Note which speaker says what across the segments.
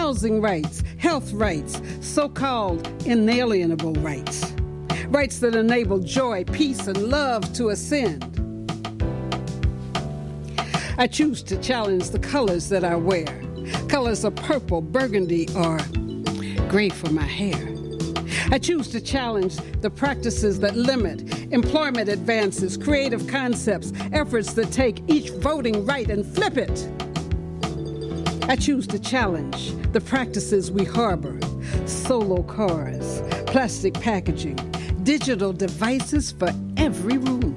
Speaker 1: housing rights, health rights, so-called inalienable rights. Rights that enable joy, peace, and love to ascend. I choose to challenge the colors that I wear. Colors of purple, burgundy, or gray for my hair. I choose to challenge the practices that limit employment advances, creative concepts, efforts that take each voting right and flip it. I choose to challenge the practices we harbor, solo cars, plastic packaging, digital devices for every room.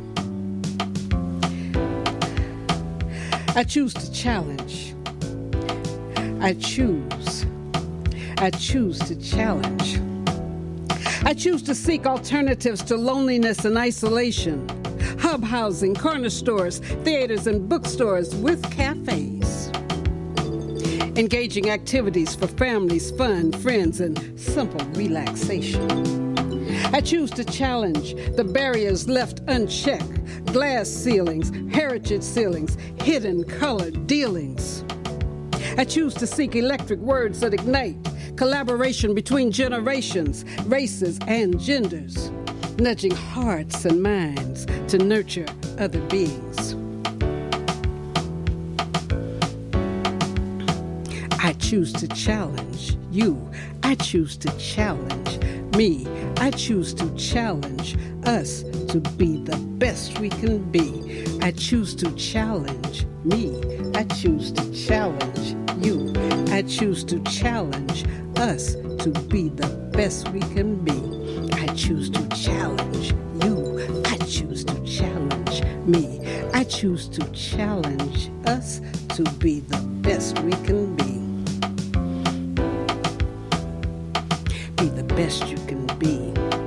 Speaker 1: I choose to challenge. I choose to challenge. I choose to seek alternatives to loneliness and isolation. Hub housing, corner stores, theaters, and bookstores with cafes. Engaging activities for families, fun, friends, and simple relaxation. I choose to challenge the barriers left unchecked. Glass ceilings, heritage ceilings, hidden colored dealings. I choose to seek electric words that ignite collaboration between generations, races, and genders, nudging hearts and minds to nurture other beings. I choose to challenge you. I choose to challenge me. I choose to challenge us to be the best we can be. I choose to challenge me. I choose to challenge you. I choose to challenge us to be the best we can be. I choose to challenge you. I choose to challenge me. I choose to challenge us to be the best we can be. Be the best you can be.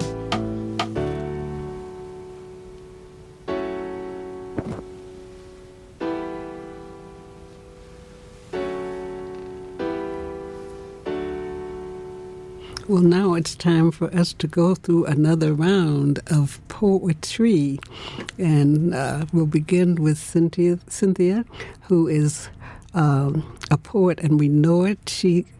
Speaker 1: Well, now it's time for us to go through another round of poetry. And we'll begin with Cynthia, who is a poet, and we know it.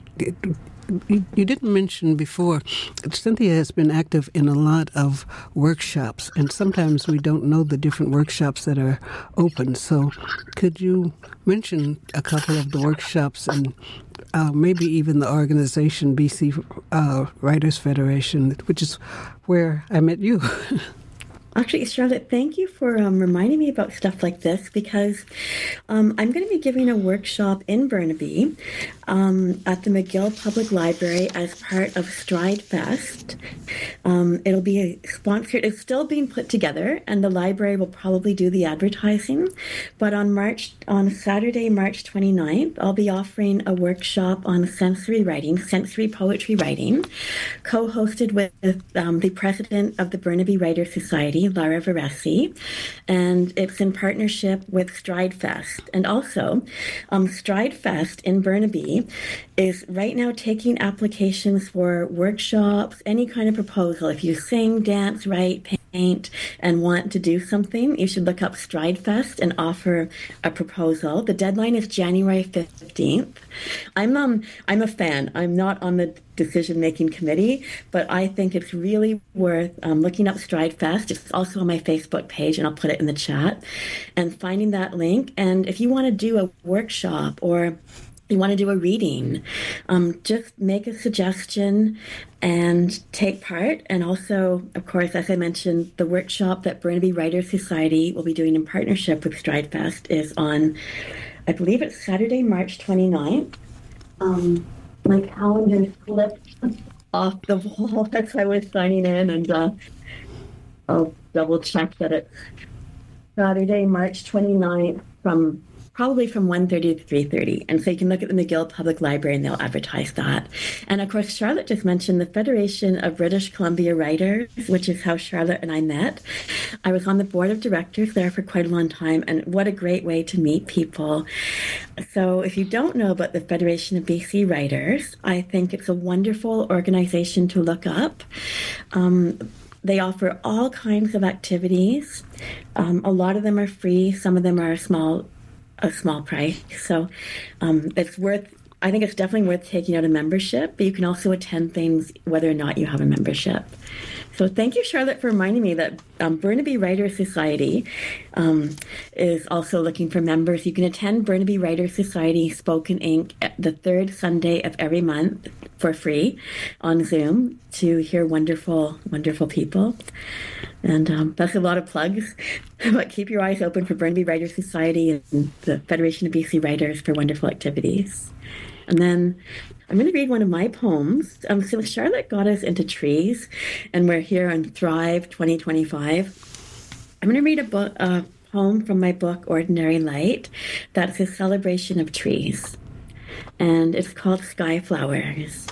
Speaker 1: You didn't mention before, Cynthia has been active in a lot of workshops, and sometimes we don't know the different workshops that are open. So could you mention a couple of the workshops and maybe even the organization BC Writers Federation, which is where I met you?
Speaker 2: Actually, Charlotte, thank you for reminding me about stuff like this, because I'm going to be giving a workshop in Burnaby at the McGill Public Library as part of Stride Fest. It'll be sponsored. It's still being put together, and the library will probably do the advertising. But on Saturday, March 29th, I'll be offering a workshop on sensory writing, sensory poetry writing, co-hosted with the president of the Burnaby Writers Society, Lara Varesi, and it's in partnership with Stride Fest. And also, Stride Fest in Burnaby is right now taking applications for workshops, any kind of proposal. If you sing, dance, write, paint, and want to do something, you should look up Stride Fest and offer a proposal. The deadline is January 15th. I'm a fan. I'm not on the decision-making committee, but I think it's really worth looking up Stride Fest. It's also on my Facebook page, and I'll put it in the chat, and finding that link. And if you want to do a workshop or you want to do a reading, just make a suggestion and take part. And also, of course, as I mentioned, the workshop that Burnaby Writers Society will be doing in partnership with Stride Fest is on, I believe it's Saturday, March 29th. My calendar slipped off the wall as I was signing in, and I'll double check that it's Saturday, March 29th probably from 1:30 to 3:30. And so you can look at the McGill Public Library and they'll advertise that. And of course, Charlotte just mentioned the Federation of British Columbia Writers, which is how Charlotte and I met. I was on the board of directors there for quite a long time, and what a great way to meet people. So if you don't know about the Federation of BC Writers, I think it's a wonderful organization to look up. They offer all kinds of activities. A lot of them are free. Some of them are a small price. So it's worth I think it's definitely worth taking out a membership, but you can also attend things whether or not you have a membership. So thank you, Charlotte, for reminding me that Burnaby Writers Society is also looking for members. You can attend Burnaby Writers Society Spoken Inc. the third Sunday of every month for free on Zoom to hear wonderful, wonderful people. And that's a lot of plugs, but keep your eyes open for Burnaby Writers Society and the Federation of BC Writers for wonderful activities. And then I'm going to read one of my poems. So Charlotte got us into trees, and we're here on Thrive 2025. I'm going to read a poem from my book, Ordinary Light, that's a celebration of trees. And it's called Sky Flowers.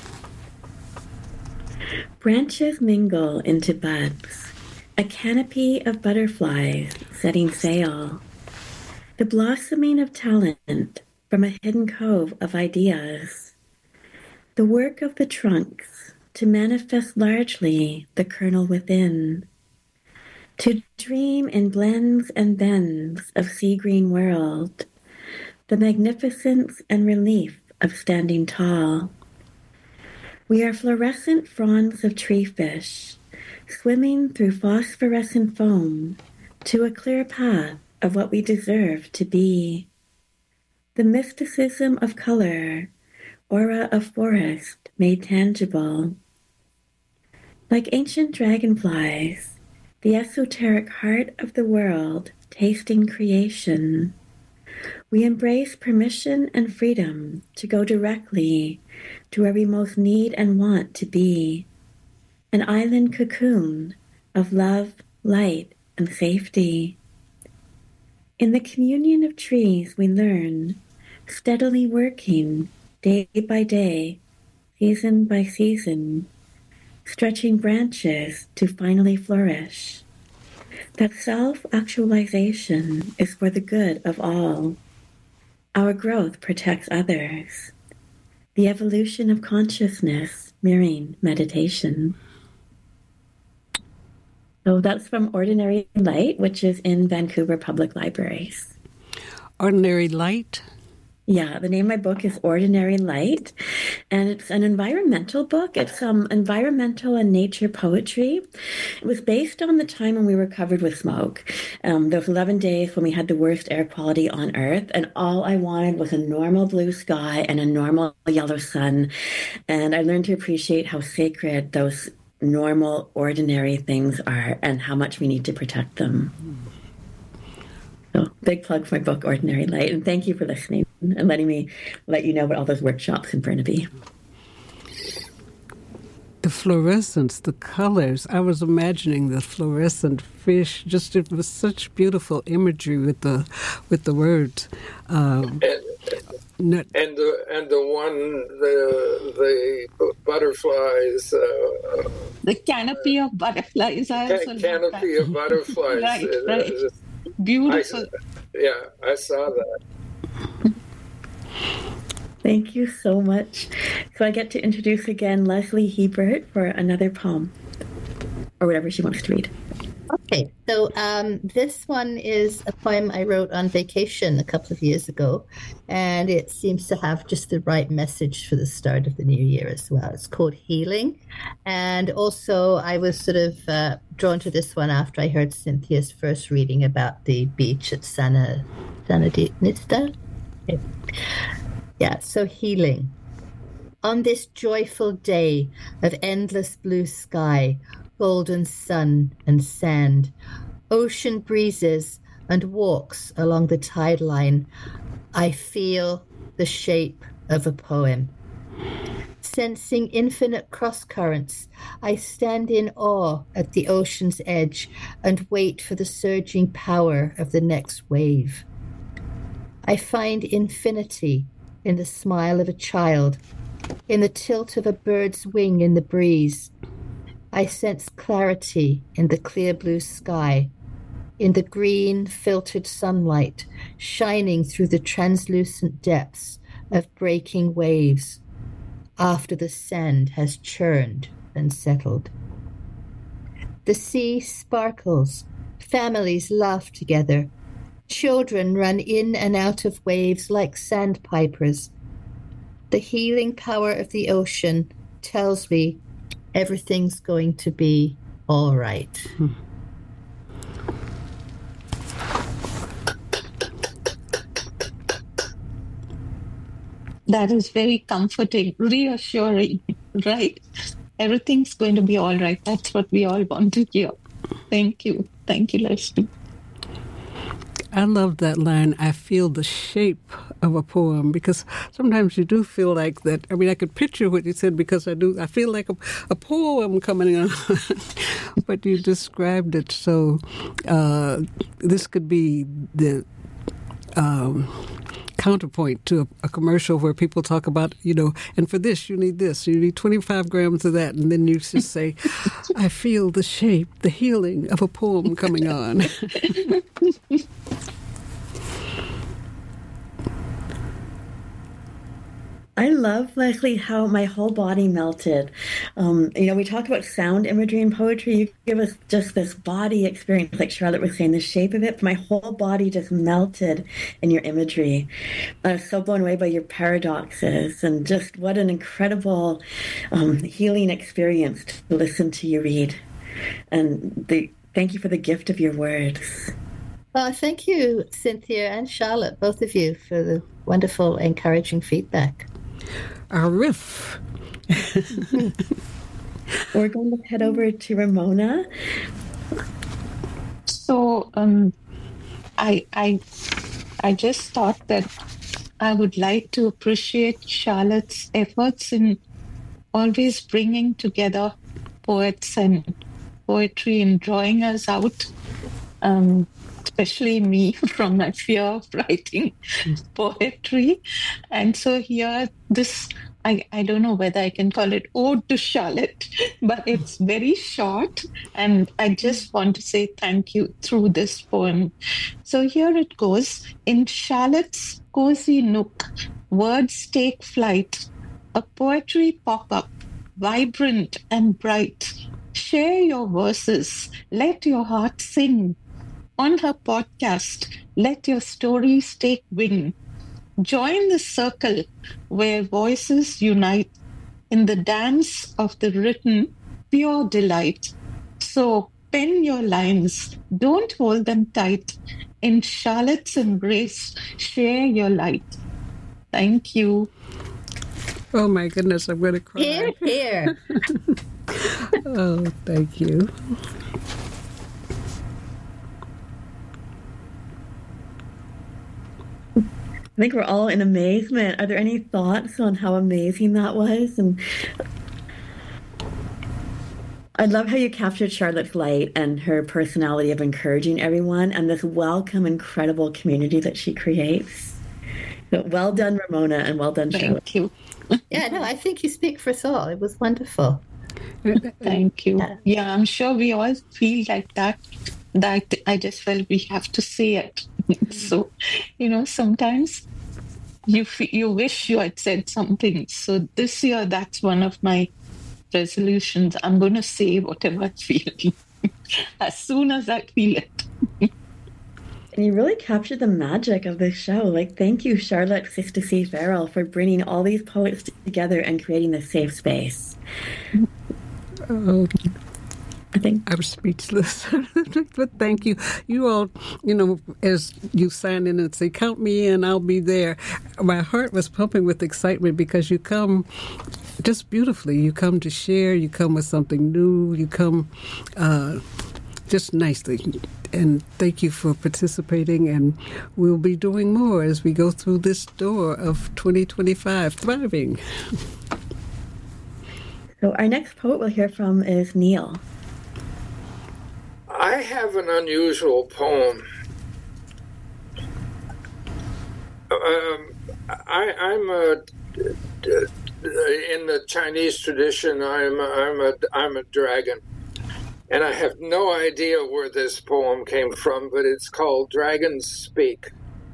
Speaker 2: Branches mingle into buds, a canopy of butterflies setting sail, the blossoming of talent from a hidden cove of ideas, the work of the trunks to manifest largely the kernel within, to dream in blends and bends of sea-green world, the magnificence and relief of standing tall. We are fluorescent fronds of tree fish, swimming through phosphorescent foam to a clear path of what we deserve to be. The mysticism of color, aura of forest made tangible. Like ancient dragonflies, the esoteric heart of the world tasting creation, we embrace permission and freedom to go directly to where we most need and want to be, an island cocoon of love, light, and safety. In the communion of trees we learn, steadily working, day by day, season by season, stretching branches to finally flourish, that self-actualization is for the good of all. Our growth protects others. The evolution of consciousness mirroring meditation. So that's from Ordinary Light, which is in Vancouver Public Libraries.
Speaker 1: Ordinary Light?
Speaker 2: Yeah, the name of my book is Ordinary Light, and it's an environmental book. It's environmental and nature poetry. It was based on the time when we were covered with smoke. Those 11 days when we had the worst air quality on Earth, and all I wanted was a normal blue sky and a normal yellow sun. And I learned to appreciate how sacred those normal, ordinary things are and how much we need to protect them. So big plug for my book, Ordinary Light. And thank you for listening and letting me let you know about all those workshops in Burnaby.
Speaker 1: The fluorescence, the colors. I was imagining the fluorescent fish. Just it was such beautiful imagery with the words.
Speaker 3: And the butterflies.
Speaker 4: The canopy of butterflies.
Speaker 3: Canopy of butterflies.
Speaker 4: Right. Beautiful.
Speaker 3: I saw that.
Speaker 2: Thank you so much. So I get to introduce again Leslie Hebert for another poem, or whatever she wants to read.
Speaker 5: Okay, so this one is a poem I wrote on vacation a couple of years ago, and it seems to have just the right message for the start of the new year as well. It's called Healing, and also I was sort of drawn to this one after I heard Cynthia's first reading about the beach at Sandinista. Okay. Yeah, so Healing. On this joyful day of endless blue sky, golden sun and sand, ocean breezes and walks along the tide line, I feel the shape of a poem. Sensing infinite cross currents, I stand in awe at the ocean's edge and wait for the surging power of the next wave. I find infinity in the smile of a child, in the tilt of a bird's wing in the breeze. I sense clarity in the clear blue sky, in the green filtered sunlight shining through the translucent depths of breaking waves after the sand has churned and settled. The sea sparkles, families laugh together, children run in and out of waves like sandpipers. The healing power of the ocean tells me everything's going to be all right.
Speaker 4: That is very comforting, reassuring, right? Everything's going to be all right. That's what we all want to hear. Thank you. Thank you, Leslie.
Speaker 1: I love that line, I feel the shape of a poem, because sometimes you do feel like that. I mean, I could picture what you said because I feel like a poem coming on, but you described it. So this could be the counterpoint to a commercial where people talk about, and for this, you need 25 grams of that. And then you just say, I feel the shape, the healing of a poem coming on.
Speaker 2: I love, Leslie, how my whole body melted. We talk about sound imagery in poetry. You give us just this body experience, like Charlotte was saying, the shape of it. My whole body just melted in your imagery. I was so blown away by your paradoxes, and just what an incredible healing experience to listen to you read. And thank you for the gift of your words.
Speaker 5: Well, thank you, Cynthia and Charlotte, both of you, for the wonderful, encouraging feedback.
Speaker 1: Our riff.
Speaker 2: We're going to head over to Ramona.
Speaker 4: So I just thought that I would like to appreciate Charlotte's efforts in always bringing together poets and poetry and drawing us out, especially me, from my fear of writing poetry. And so here, I don't know whether I can call it Ode to Charlotte, but it's very short. And I just want to say thank you through this poem. So here it goes. In Charlotte's cozy nook, words take flight. A poetry pop-up, vibrant and bright. Share your verses. Let your heart sing. On her podcast, let your stories take wing. Join the circle where voices unite in the dance of the written, pure delight. So pen your lines, don't hold them tight. In Charlotte's embrace, share your light. Thank you.
Speaker 1: Oh my goodness, I'm going to cry.
Speaker 5: Here, here.
Speaker 1: Oh, thank you.
Speaker 2: I think we're all in amazement. Are there any thoughts on how amazing that was? And I love how you captured Charlotte's light and her personality of encouraging everyone and this welcome, incredible community that she creates. So well done, Ramona, and well done, Charlotte.
Speaker 4: Thank you.
Speaker 5: Yeah, no, I think you speak for us all. It was wonderful.
Speaker 4: Thank you. Yeah, I'm sure we all feel like that I just felt we have to say it. So, sometimes you wish you had said something. So this year, that's one of my resolutions. I'm going to say whatever I feel as soon as I feel it.
Speaker 2: And you really captured the magic of this show. Like, thank you, Charlotte Sister C. Farrell, for bringing all these poets together and creating this safe space.
Speaker 1: I think I'm speechless, but thank you. You all, as you sign in and say, count me in, I'll be there. My heart was pumping with excitement because you come just beautifully. You come to share, you come with something new, you come just nicely. And thank you for participating, and we'll be doing more as we go through this door of 2025, thriving.
Speaker 2: So our next poet we'll hear from is Neil.
Speaker 3: I have an unusual poem. I'm in the Chinese tradition. I'm a dragon, and I have no idea where this poem came from, but it's called "Dragons Speak."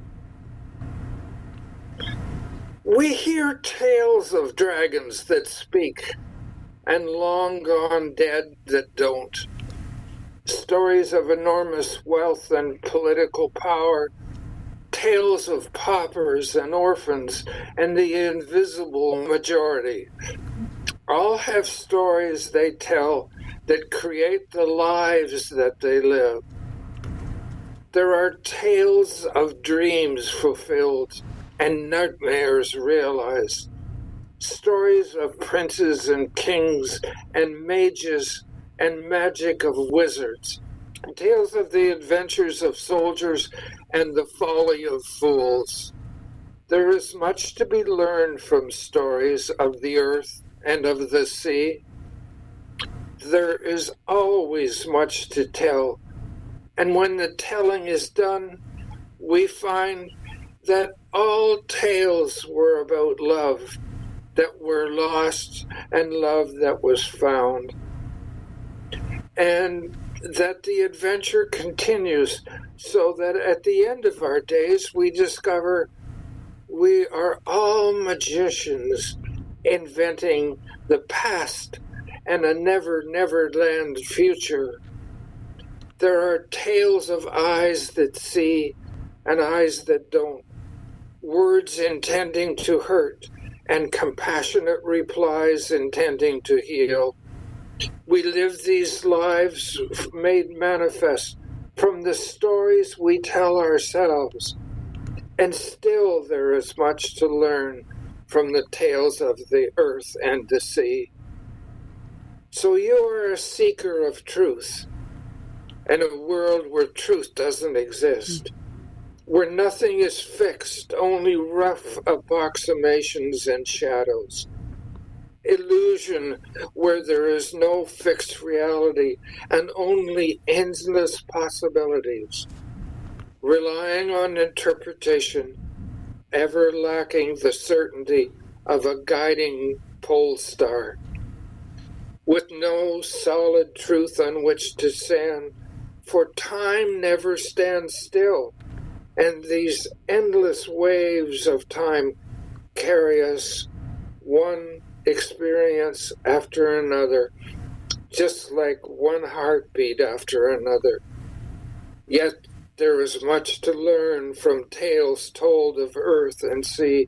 Speaker 3: We hear tales of dragons that speak, and long gone dead that don't. Stories of enormous wealth and political power, tales of paupers and orphans and the invisible majority. All have stories they tell that create the lives that they live. There are tales of dreams fulfilled and nightmares realized, stories of princes and kings and mages and magic of wizards, tales of the adventures of soldiers and the folly of fools. There is much to be learned from stories of the earth and of the sea. There is always much to tell, and when the telling is done, we find that all tales were about love that were lost and love that was found, and that the adventure continues, so that at the end of our days we discover we are all magicians inventing the past and a never land future. There are tales of eyes that see and eyes that don't, words intending to hurt and compassionate replies intending to heal. We live these lives made manifest from the stories we tell ourselves, and still there is much to learn from the tales of the earth and the sea. So you are a seeker of truth, in a world where truth doesn't exist, where nothing is fixed, only rough approximations and shadows. Illusion where there is no fixed reality and only endless possibilities. Relying on interpretation, ever lacking the certainty of a guiding pole star. With no solid truth on which to stand, for time never stands still, and these endless waves of time carry us one experience after another, just like one heartbeat after another. Yet there is much to learn from tales told of earth and sea.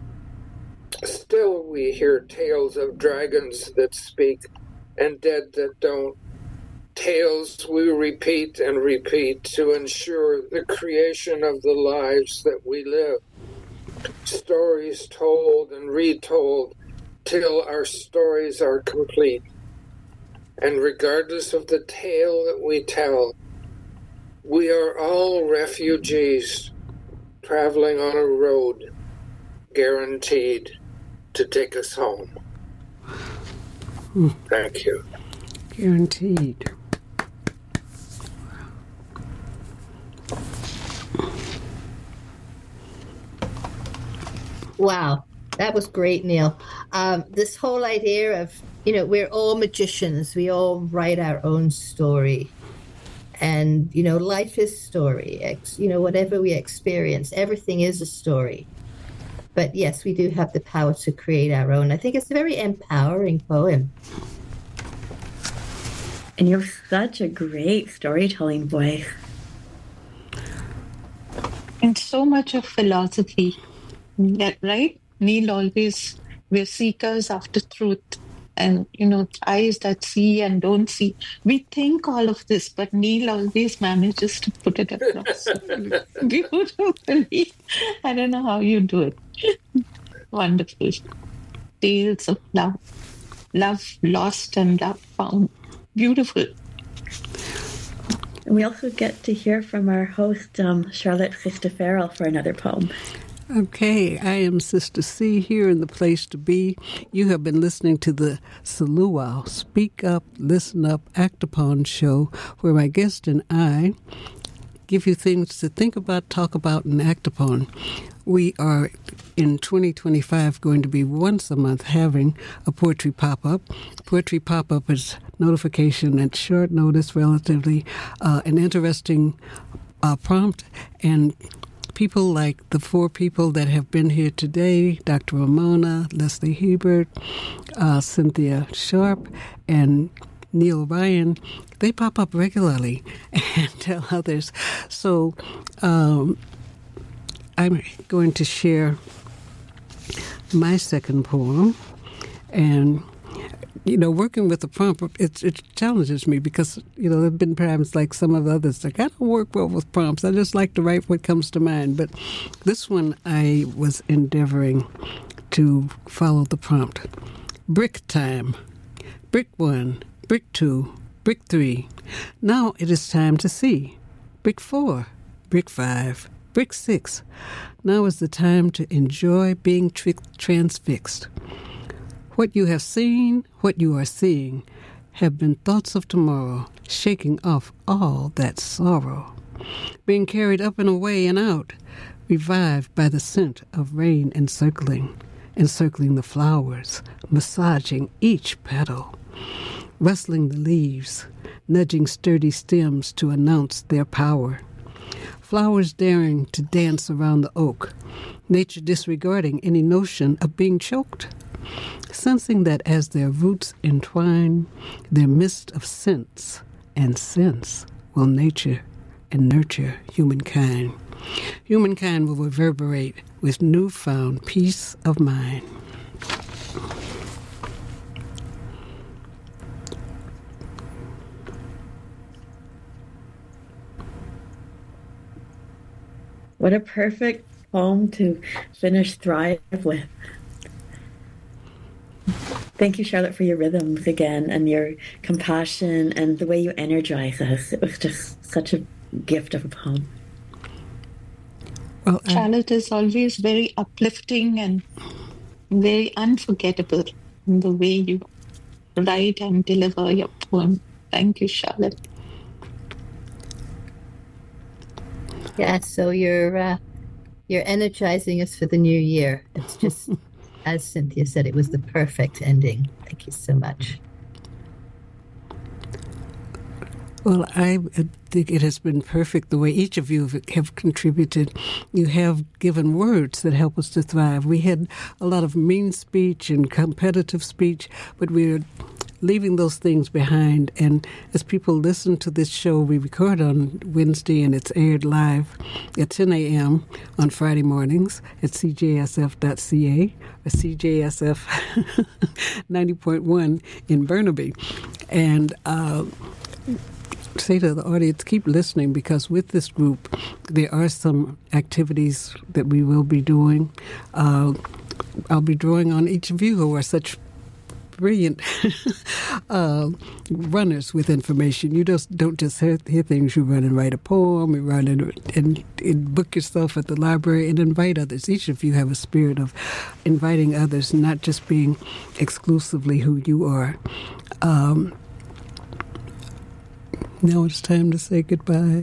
Speaker 3: Still we hear tales of dragons that speak and dead that don't. Tales we repeat and repeat to ensure the creation of the lives that we live. Stories told and retold till our stories are complete. And regardless of the tale that we tell, we are all refugees traveling on a road guaranteed to take us home. Thank you.
Speaker 1: Guaranteed.
Speaker 5: Wow, that was great, Neil. This whole idea of, we're all magicians. We all write our own story. And, life is story. Whatever we experience, everything is a story. But yes, we do have the power to create our own. I think it's a very empowering poem.
Speaker 2: And you have such a great storytelling voice.
Speaker 4: And so much of philosophy, right? Neil always, we're seekers after truth. And, eyes that see and don't see. We think all of this, but Neil always manages to put it across beautifully. I don't know how you do it. Wonderful. Tales of love. Love lost and love found. Beautiful.
Speaker 2: We also get to hear from our host, Charlotte Christoferal, for another poem.
Speaker 1: Okay, I am Sister C here in the place to be. You have been listening to the Saluau Speak Up, Listen Up, Act Upon show, where my guest and I give you things to think about, talk about, and act upon. We are in 2025 going to be once a month having a poetry pop-up. Poetry pop-up is notification at short notice, relatively an interesting prompt, and people like the four people that have been here today, Dr. Ramona, Leslie Hebert, Cynthia Sharp, and Neil Ryan, they pop up regularly and tell others. So I'm going to share my second poem. And, working with the prompt, it challenges me because, there have been times like some of the others, like, I don't work well with prompts. I just like to write what comes to mind. But this one, I was endeavoring to follow the prompt. Brick time. Brick 1, brick 2, brick 3. Now it is time to see. Brick 4, brick 5, brick 6. Now is the time to enjoy being transfixed. What you have seen, what you are seeing, have been thoughts of tomorrow, shaking off all that sorrow. Being carried up and away and out, revived by the scent of rain encircling the flowers, massaging each petal, rustling the leaves, nudging sturdy stems to announce their power. Flowers daring to dance around the oak, nature disregarding any notion of being choked, sensing that as their roots entwine, their mist of sense and sense will nature and nurture humankind. Humankind will reverberate with newfound peace of mind.
Speaker 2: What a perfect poem to finish Thrive with. Thank you, Charlotte, for your rhythms again and your compassion and the way you energize us. It was just such a gift of a poem.
Speaker 4: Well, Charlotte is always very uplifting and very unforgettable in the way you write and deliver your poem. Thank you, Charlotte.
Speaker 5: Yeah, so you're energizing us for the new year. It's just, as Cynthia said, it was the perfect ending. Thank you so much.
Speaker 1: Well, I think it has been perfect the way each of you have contributed. You have given words that help us to thrive. We had a lot of mean speech and competitive speech, but we're leaving those things behind. And as people listen to this show, we record on Wednesday and it's aired live at 10 a.m. on Friday mornings at cjsf.ca or CJSF 90.1 in Burnaby. And say to the audience, keep listening, because with this group, there are some activities that we will be doing. I'll be drawing on each of you who are such brilliant runners with information. You don't just hear things. You run and write a poem, you run and book yourself at the library and invite others. Each of you have a spirit of inviting others, not just being exclusively who you are. Now it's time to say goodbye.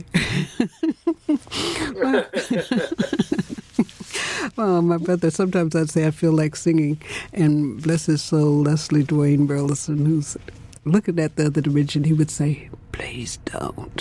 Speaker 1: Well, my brother, sometimes I'd say I feel like singing, and bless his soul, Leslie Dwayne Burleson, who's looking at the other dimension, he would say, please don't.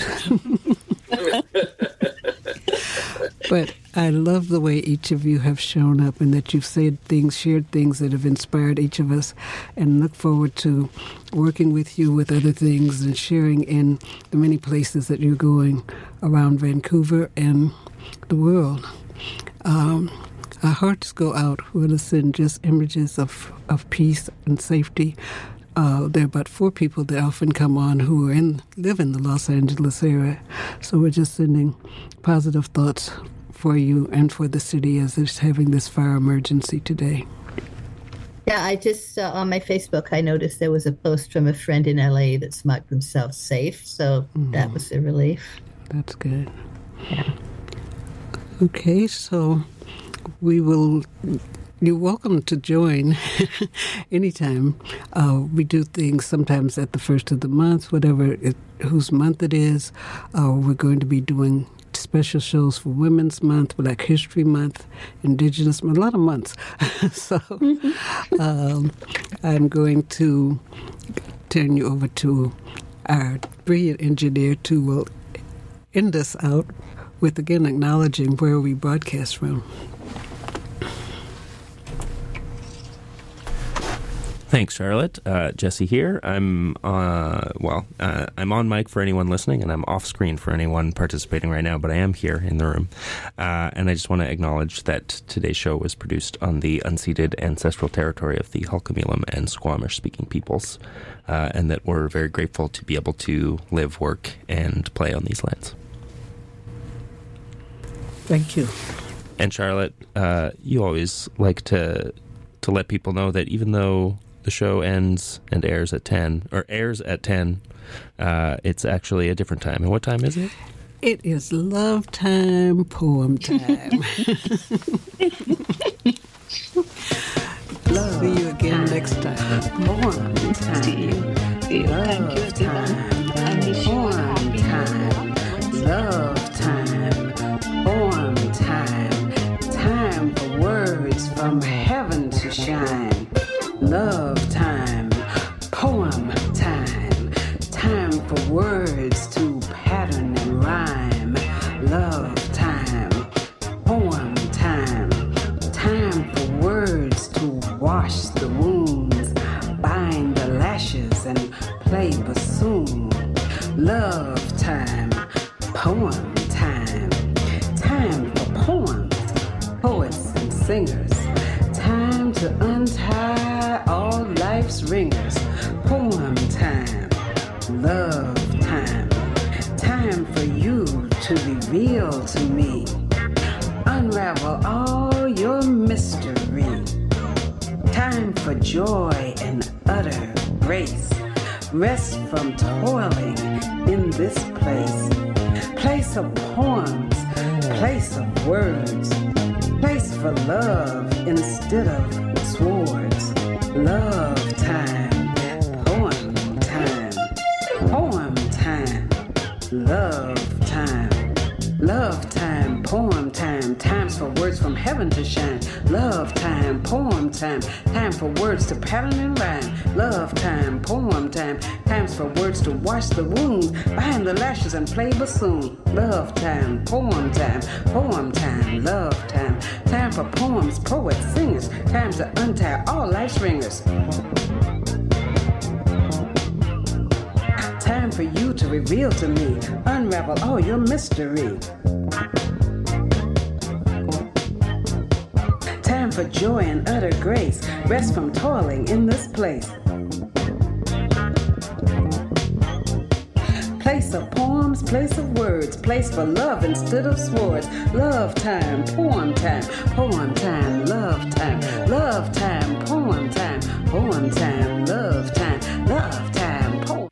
Speaker 1: But I love the way each of you have shown up and that you've said things, shared things that have inspired each of us, and look forward to working with you with other things and sharing in the many places that you're going around Vancouver and the world. Our hearts go out. We're going to send just images of peace and safety. There are about 4 people that often come on who live in the Los Angeles area. So we're just sending positive thoughts for you and for the city as it's having this fire emergency today.
Speaker 5: Yeah, I just, on my Facebook, I noticed there was a post from a friend in LA that's marked themselves safe. So that was a relief.
Speaker 1: That's good.
Speaker 5: Yeah.
Speaker 1: Okay, so you're welcome to join anytime. We do things sometimes at the first of the month, whose month it is. We're going to be doing special shows for Women's Month, Black History Month, Indigenous Month, a lot of months. So I'm going to turn you over to our brilliant engineer to end us out with, again, acknowledging where we broadcast from.
Speaker 6: Thanks, Charlotte. Jesse here. I'm on mic for anyone listening, and I'm off screen for anyone participating right now, but I am here in the room. And I just want to acknowledge that today's show was produced on the unceded ancestral territory of the Hul'qumi'lum and Squamish-speaking peoples, and that we're very grateful to be able to live, work, and play on these lands.
Speaker 1: Thank you.
Speaker 6: And Charlotte, you always like to let people know that even though the show ends and airs at 10, it's actually a different time. And what time is it?
Speaker 1: It is love time, poem time. See you again next time. Poem time.
Speaker 4: See you. Thank you, everyone. I wish you a happy
Speaker 1: time. Love time. Poem time. Time for words from heaven to shine. Love time, poem time, time for words to pattern and rhyme. Love time, poem time, time for words to wash the wounds, bind the lashes and play bassoon. Love time, poem time, time for poems, poets and singers. Time to untie all life's ringers. Poem time, love time. Time for you to reveal to me. Unravel all your mystery. Time for joy and utter grace. Rest from toiling in this place. Place of poems, place of words. Place for love instead of swords. Love time, poem time, poem time, love time. Love time, poem time, times for words from heaven to shine. Love time, poem time, time for words to pattern and rhyme. Love time, poem time, times for words to wash the wounds, bind the lashes and play bassoon. Love time, poem time, love time, time for poems, poets, singers, times to untie all life's ringers. Time for you to reveal to me, unravel all your mystery. Time for joy and utter grace, rest from toiling in this place. Place of poems, place of words, place for love instead of swords. Love time, poem time, love time, love time, poem time, love time, love time, poem.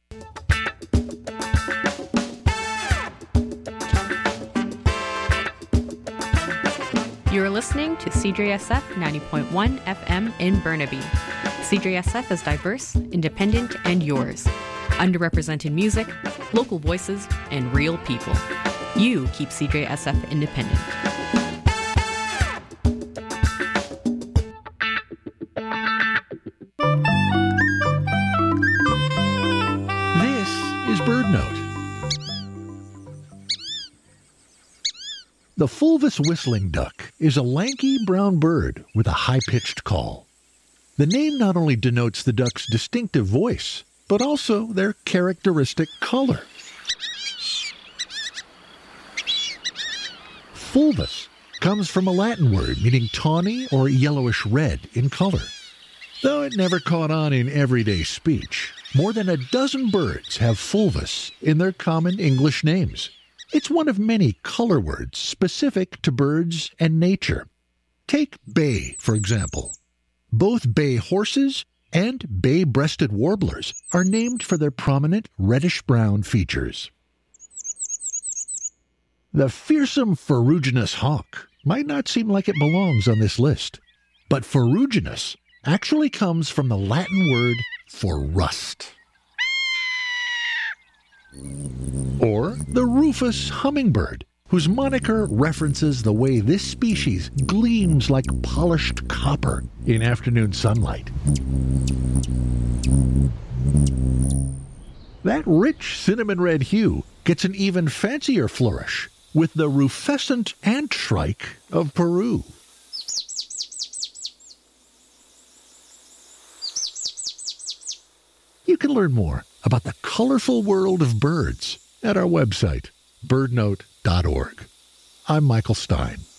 Speaker 7: You're listening to CJSF 90.1 FM in Burnaby. CJSF is diverse, independent, and yours. Underrepresented music, local voices, and real people. You keep CJSF independent.
Speaker 8: This is BirdNote. The fulvous whistling duck is a lanky brown bird with a high-pitched call. The name not only denotes the duck's distinctive voice, but also their characteristic color. Fulvous comes from a Latin word meaning tawny or yellowish red in color. Though it never caught on in everyday speech, more than a dozen birds have fulvous in their common English names. It's one of many color words specific to birds and nature. Take bay, for example. Both bay horses and bay-breasted warblers are named for their prominent reddish-brown features. The fearsome ferruginous hawk might not seem like it belongs on this list, but ferruginous actually comes from the Latin word for rust. Or the rufous hummingbird, whose moniker references the way this species gleams like polished copper in afternoon sunlight. That rich cinnamon red hue gets an even fancier flourish with the rufescent antshrike of Peru. You can learn more about the colorful world of birds at our website, birdnote.org. I'm Michael Stein.